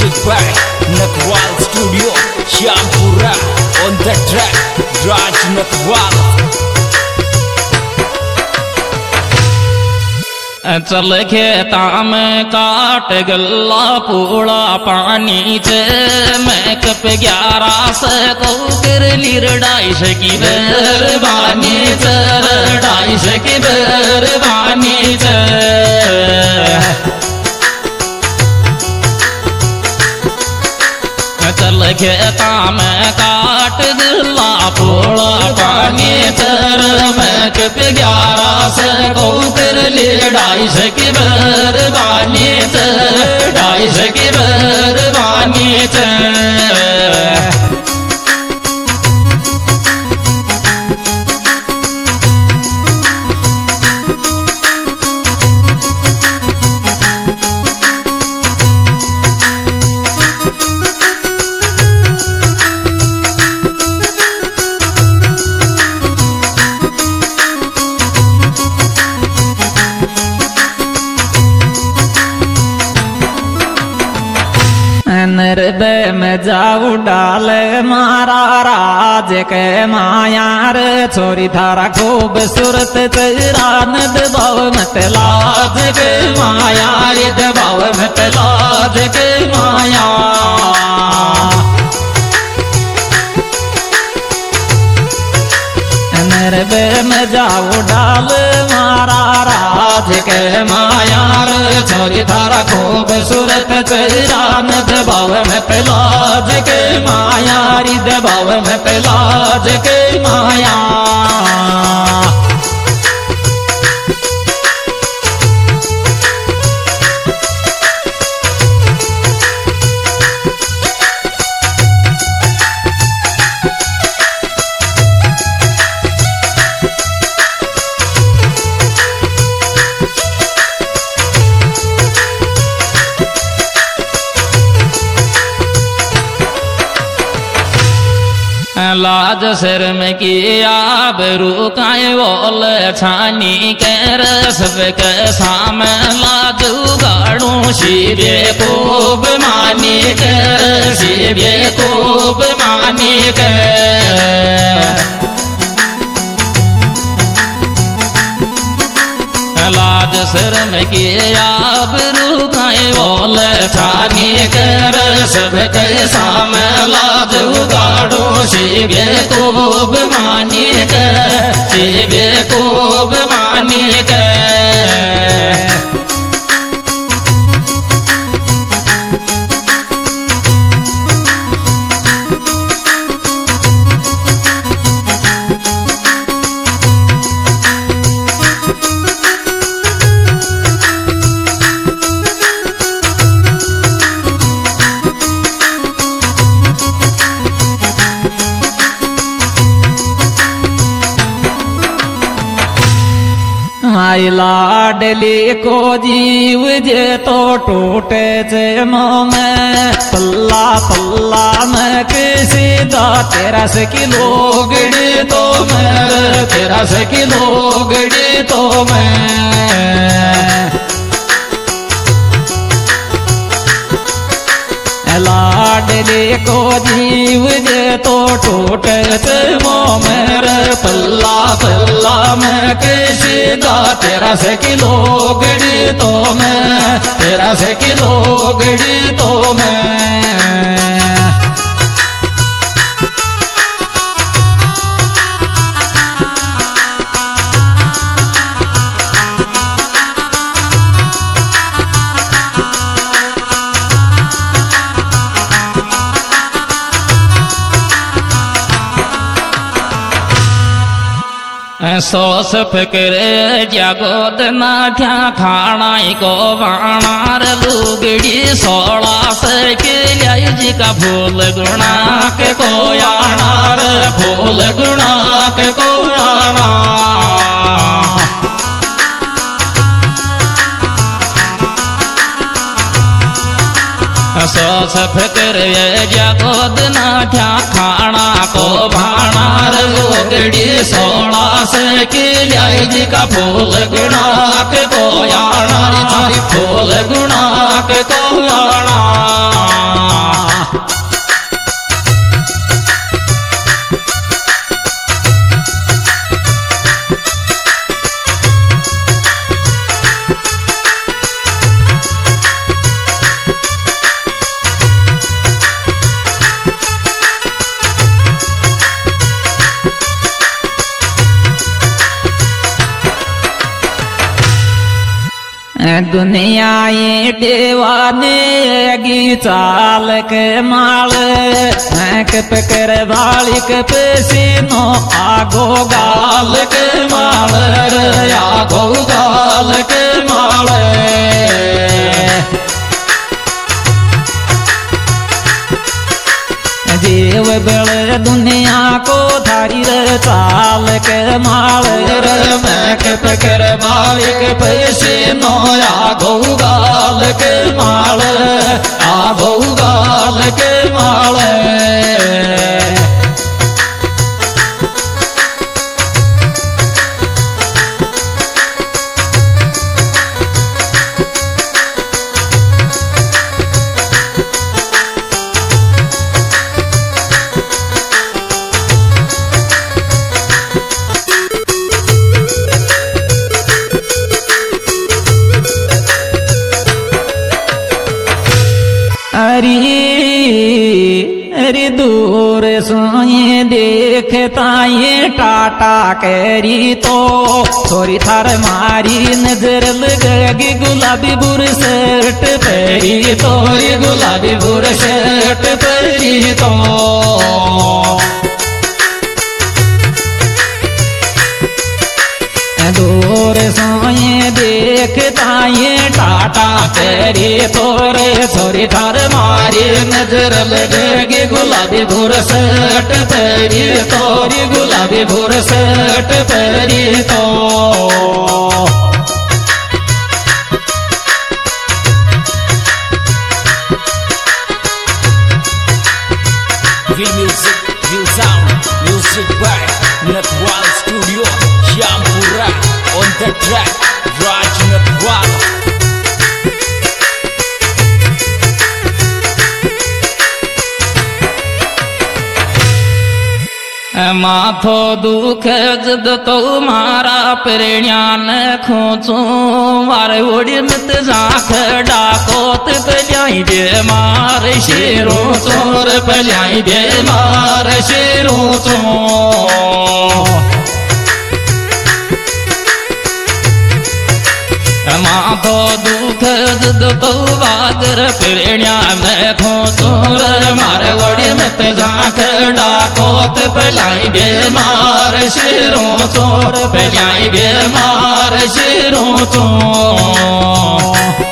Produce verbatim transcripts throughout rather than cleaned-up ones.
Music by Nakwal Studio, Shampura. On the track, Raj Nakwal. चल खेता में काट गल्ला पूड़ा पानी चे मैं कप ग्यारह से को कर लिरडाई सकी बेरबानी चे रडाई सकी बेरबानी चे चल खेता में काट गल्ला पूड़ा पानी चर मैं कप ग्यारह से को कर ढाई सौ की बरबानी ढाई सौ की बरबानी नरबे में जाऊ डाले मारा राज के मायार छोरी थारा खूबसूरत तेरा दबाव मत लाज के मायार दबाव मत लाज के माया नरबे में जाऊ डाल मारा राज के मायार छोरी थारा खूबसूरत चेहरा न दबाव में पलाज के मायारी दबाव में पलाज के माया लाज सिर में किया बरू काए बोल छानी के रसब के साम लाजू गाड़ू शिवे खूब मानी के शिवे खूब मानी के लाज सिर में किया बरू काए बोल छानी कर सब के साम लाज उगाड़ो शिवे खूब मानी कर शिवे खूब मानी कर आई लाडली को जीव जे तो टूटे जे मोह में पल्ला पल्ला में किसी दा तेरा से किलो गड़ी तो मैं तेरा से किलो गड़ी तो मैं लाडली को जीव जे तो टूटे से मोह मेरे पल्ला पल्ला में किसी दा तेरा से किलो गड़ी तो मैं तेरा से किलो गड़ी तो मैं सोस फिक्र जागोद ना क्या खाना को बाणार लुगड़ी सोला से के लाई जी का फूल गुणा के को यानार फूल गुणा के को याना सोच फिक्र ये जगोद ना क्या खाना को भाना रोगड़ी सोना से की लाई जी का फूल गुना के को आना फूल गुना के को आना दुनिया ये देवाने गी चाल के माल कप कर वाली कप सीनो आगो गाल के माल आगो गाल के माल जीव बड़ दुनिया को थारी रे चाल के माल रे मैं कप कर मालिक पैसे नोया गौ गाल के माल आ गौ गाल के माल अरे दूर सोए देखता ये टाटा कैरी तो थोड़ी थार मारी नजर लगेगी गुलाबी बुर शर्ट पैरी तोरी गुलाबी बुर शर्ट पैरी तो दूर सोए देखता ये टाटा तेरी तोरे छोरी थार मारी नजर लगेगी गुलाबी भूर शर्ट तेरी तोरी गुलाबी भूर शर्ट तेरी तो Real music, real sound, music by Natwal Studio, Syampura. On the track, Raj Natwal. माथो दुख जद तो मारा प्रेण्यान खोचू मारे ओडी मत जाख डाकोत पजाई दे मार शेरो चोर पजाई दे मार शेरो चोर माथो दुख जद तो बागर प्रेण्या में खो चोर मारे ओडी मत जाख डाकोत पलाई बे मार शेरो चोर पलाई बे मार शेरो चोर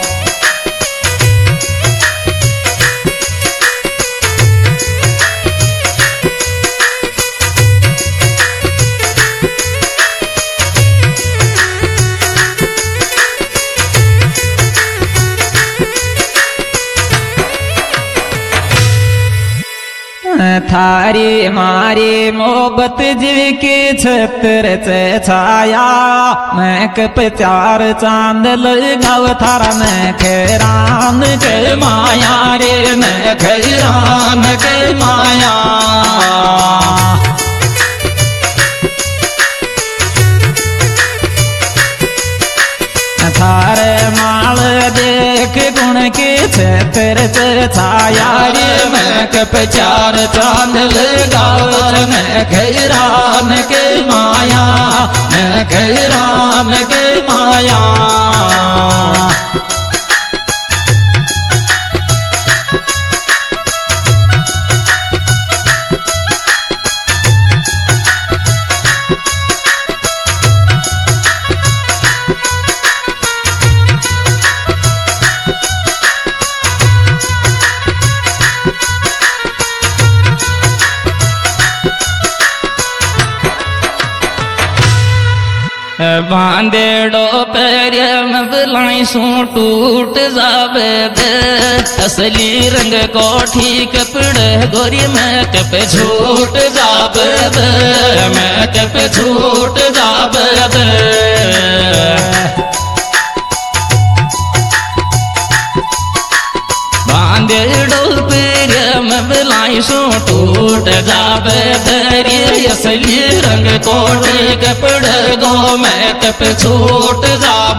थारी मारी मोहब्बत जीव की छत्र से छाया मैं कप चार चांद लगाव थारा मैं खैरान के माया रे मैं खैरान के माया थारे माल देख गुण के छत्र से छाया रे मैं कप चार चांद लगावर मैं खैरान के माया मैं खैरान के माया बांधेड़ो पैरिया में बुलाई सू टूट जावे दे असली रंग कोठी कपड़े गोरी में कप छूट जावे दे मैं कप छूट जावे दे बांधेड़ो पैरिया में बुलाई सू टूट जावे दे असली रंग कोठी कपड़े गो में कप छूट जावे